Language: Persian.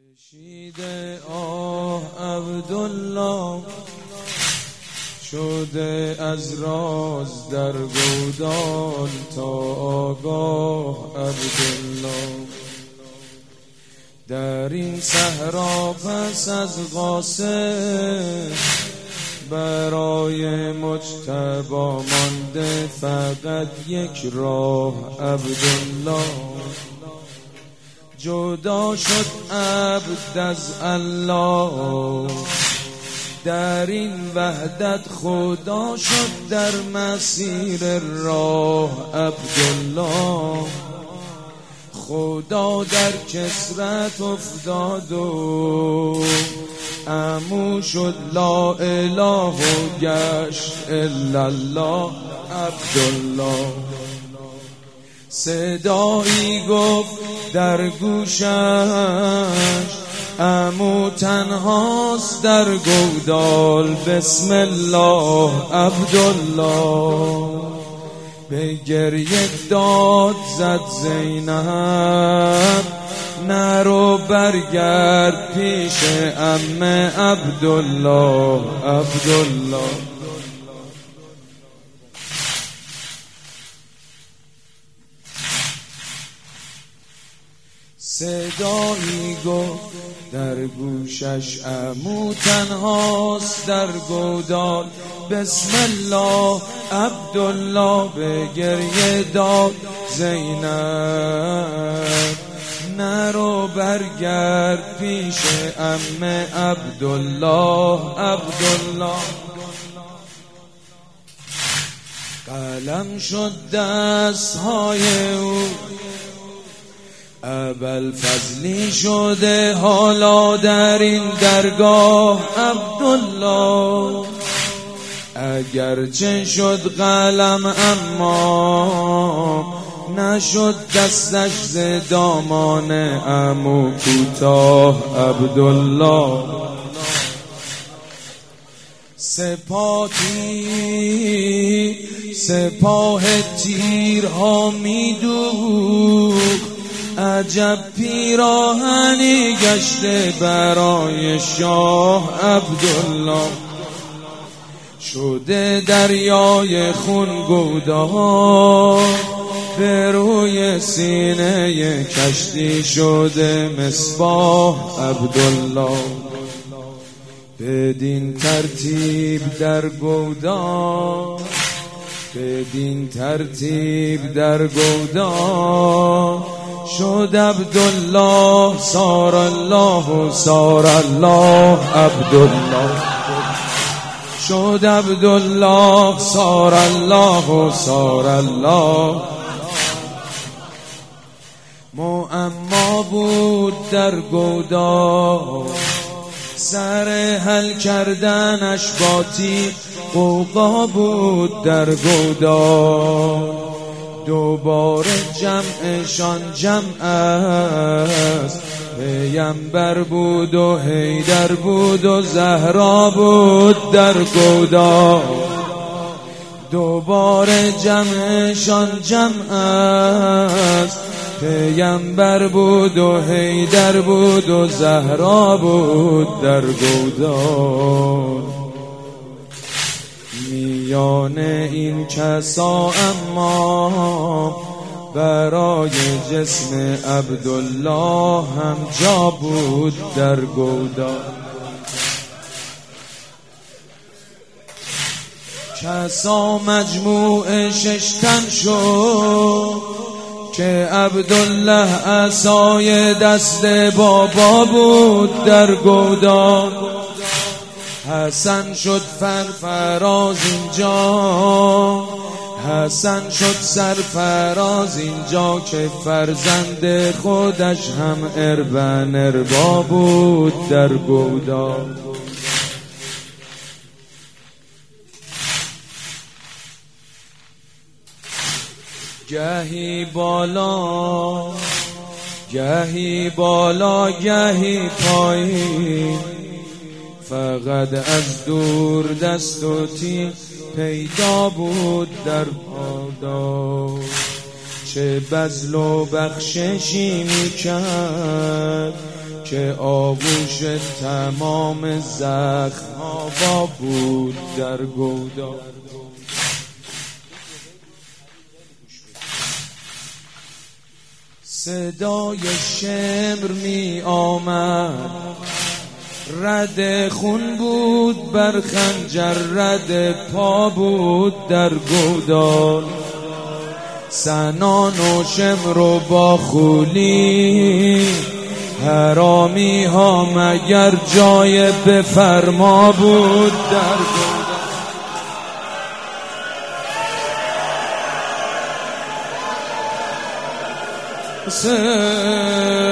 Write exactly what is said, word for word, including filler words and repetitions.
کشیده آه عبدالله شده از راز در گودال تا آگاه عبدالله. در این صحرا پس از قاصد برای مجتبی مانده فقط یک راه عبدالله. جدا شد عبد از الله در این وحدت خدا شد در مسیر راه عبدالله. خدا در کسرت افتاد و عمو شد لا اله و گشت الا الله عبدالله. صدایی گفت در گوشش عمو تنهاست در گودال بسم الله عبدالله. به گریه داد زد زینب نرو برگرد پیش عم عبدالله عبدالله. صدایی گفت در گوشش عمو تنهاست در گودال بسم الله عبدالله. به گریه داد زینب نرو برگرد پیش عم عبدالله عبدالله. قلم شد دستهای او ابوالفضلی شده حالا در این درگاه عبدالله. اگرچه شد قلم اما نشد دستش ز دامان عمو کوتاه عبدالله. سپاهی سپاه تیرها میدوخت عجب پیراهنی گشته برای شاه عبدالله. شده دریای خون گودال به روی سینه کشتی شده مصباح عبدالله. بدین ترتیب در گودال بدین ترتیب در گودال شد عبدالله سار الله سار الله عبدالله. شد عبدالله سار الله سار الله. معما بود در گودال سر حل کردنش با تیغ غوغا بود در گودال. دوباره جمعشان جمع است پیمبر بود و حیدر بود و زهرا بود در گودال. دوباره جمعشان جمع است پیمبر بود و حیدر بود و زهرا بود در گودال. میان این کسا اما برای جسم عبدالله هم جا بود در گودال. کسا مجموع ششتن شد که عبدالله عصای دست بابا بود در گودال. حسن شد فرفراز اینجا حسن شد سرفراز اینجا که فرزند خودش هم اربن اربا بود در گودال. گهی بالا گهی بالا گهی پایین فقط از دور دست و تیر پیدا بود در پادا. چه بذل و بخششی میکرد که آغوش تمام زخم‌ها با بود در گودال. صدای شمر می آمد، رد خون بود بر خنجر، رد پا بود در گودال. سنان و شمر و با خولی، حرامی ها مگر جای بفرما بود در گودال. حسین